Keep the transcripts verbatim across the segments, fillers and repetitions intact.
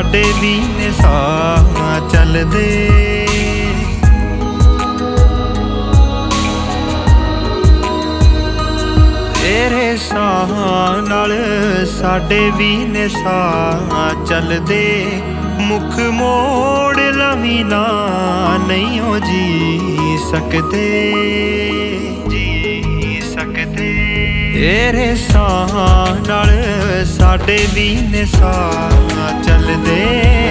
साडे भी ने साह चलदे। तेरे साह नाल साडे भी ने साह चलदे। मुख मोड़ लवी ना नहीं हो जी सकते, जी सकते। तेरे साह नाल साडे भी ने साह चलदे।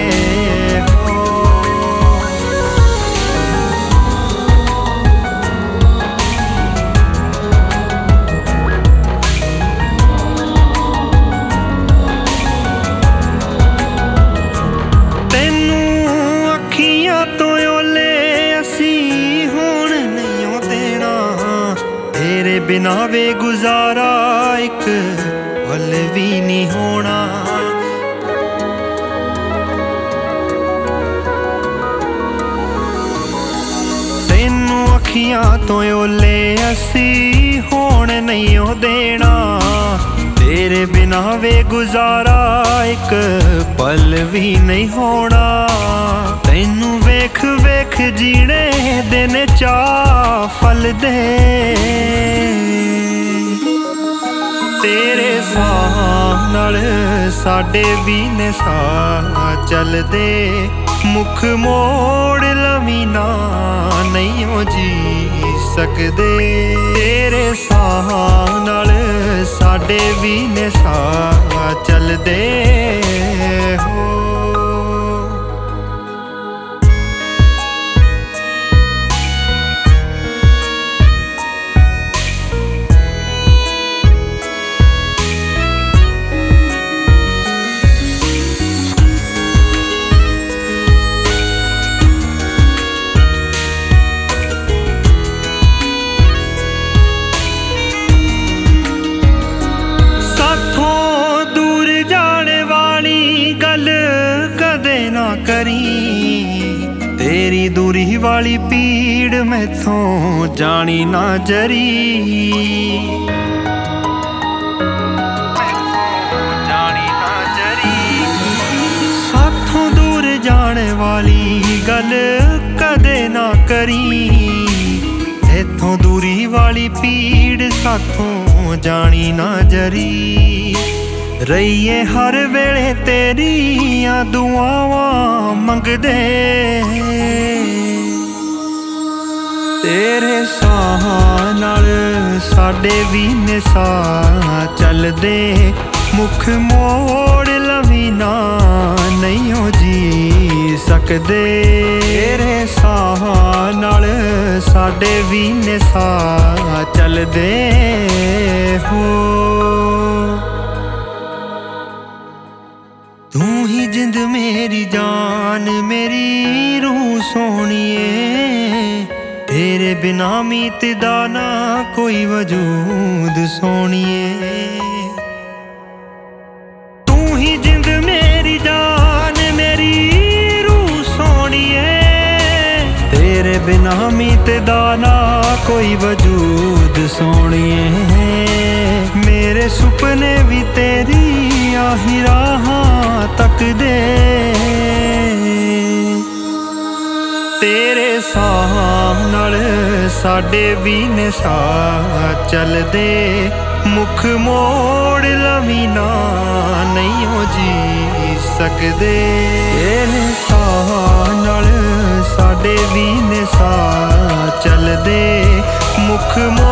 बिना वे गुजारा एक पल भी नहीं होना। तेनू अखियां तो ओले असी होण नहीं हो देना। तेरे बिना वे गुजारा एक पल भी नहीं होना। तैनू वेख वेख जीने दिन चा फल दे। तेरे साह नाल साडे भी ने साह चलदे। मुख मोड़ लवी ना नहीं हो जी सकदे। तेरे साह नाल साडे भी ने साह चलदे हो। तेरी दूरी वाली पीड़ मैथों जानी ना जरी। जानी ना जरी। साथों दूर जाने वाली गल कदे ना करी। इथों दूरी वाली पीड़ साथों जानी ना जरी। रहीए हर वेले तेरियां दुआवां मंगदे। तेरे साह नाल साडे भी ने साह चलदे। मुख मोड़ लवी ना नहीं हो जी सकदे। तेरे साह नाल साडे भी ने साह चलदे हो। तू ही जिंद मेरी जान मेरी रूह सोहणीए। तेरे बिना मीत दा ना कोई वजूद सोहणीए। तू ही जिंद मेरी जान मेरी रूह सोहणीए। तेरे बिना मीत दा ना कोई वजूद सोहणीए। मेरे सुपने भी तेरी आही राहां तक दे। तेरे साह नाल साडे भी ने साह चलदे। मुख मोड़ लवी ना नहीं हो जी सकदे। तेरे साह नाल साडे भी ने साह चलदे। मुख